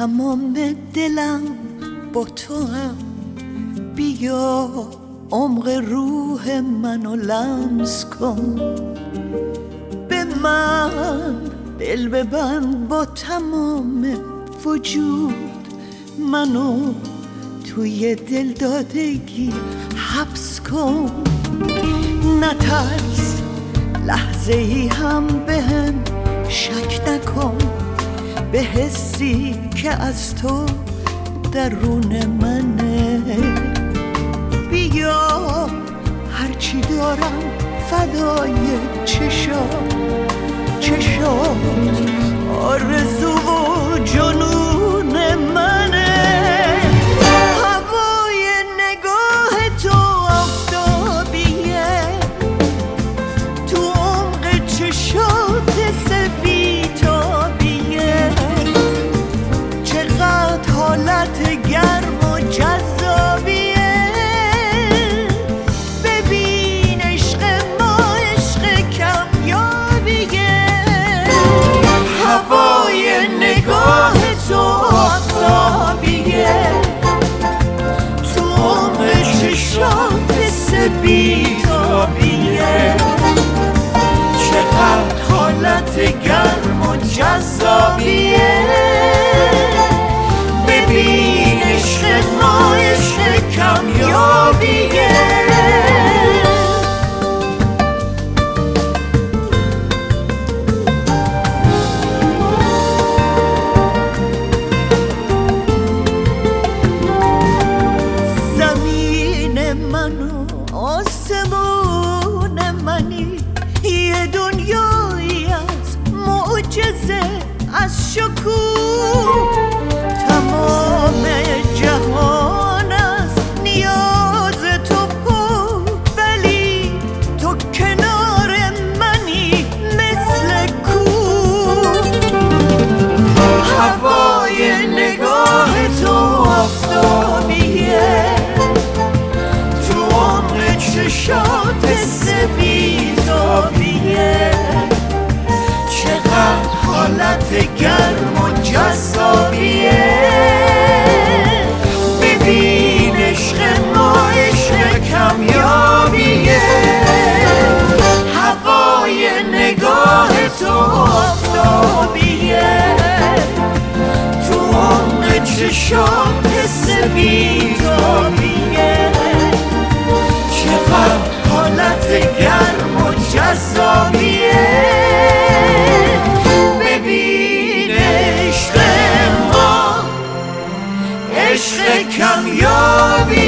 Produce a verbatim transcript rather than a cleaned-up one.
تمام دلم با تو هم، بیا عمق روح منو لمس کن، به من دل ببند با تمام وجود، منو توی دل دادگی حبس کن. نترس لحظه ای هم بهم شک نکن، به حسی که از تو درون منه. بیا هرچی دارم فدای چشات، چشات آرزو و جنون منه. هوای نگاه تو آفتابیه، تو عمق چشات سپیتابیه، چقدر حالت گرم و جذابیه. ببین عشق ما عشق کمیابیه، هوای نگاه تو آفتابیه، تو عمق چشات سپیتابیه، چقدر حالت گرم و جذابیه. ببین عشق ما عشق کمیابیه. زمین من و آسمون منی، یه دنیایی از معجزه، از شکوه. تمام جهان است نیاز تو پر، ولی تو کنار منی مثل کوه. هوای نگاه تو آفتابیه، تو عمق چشات سپیتابیه، چقدر حالت گرم و جذابیه. ببین عشق ما عشق کمیابیه، هوای نگاه تو آفتابیه، تو عمق چشات سپیتابیه، چقدر حالت گرم و جذابیه. ببین عشق ما عشق کمیابیه.